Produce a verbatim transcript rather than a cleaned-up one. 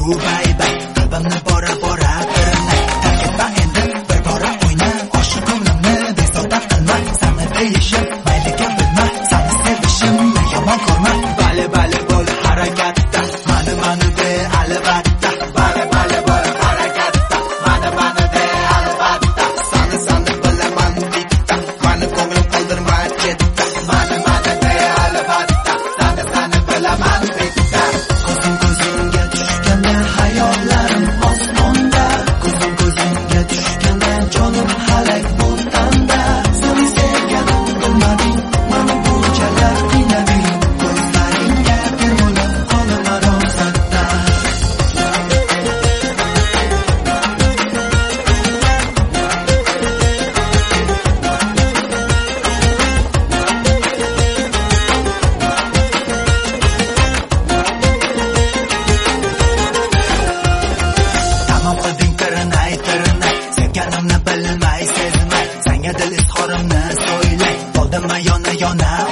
baby, qalbimni bora bora tirnay. Tark etma endi bir bora o'yna, oshiq ko'nglimni bezovta qilma. Sani deyishim mayliga bilma, sani sevishim yomon ko'rma. Bale bale bo'l harakatda, mani mani de albatta. Bale bale bo'l harakatda, mani mani de albatta. Sani sani bilaman bitta, mani ko'nglim qildirma chetda. Mani mani de albatta, sani sani bilaman bitta. Ko'zim ko'zimga tushganda hayollarim osmonda, ko'zim ko'zimga tushganda jonim halak bo'tanda. Seni sevganim bilmading, mani bunchalar qiynading. Ko'zlaringga termulib qolaman ro'zatda. Tamom qilding tirinay tirinay, sevganimni bilmay sezmay, senga dil izhorimni so'ylay. To'ldimmi yona yona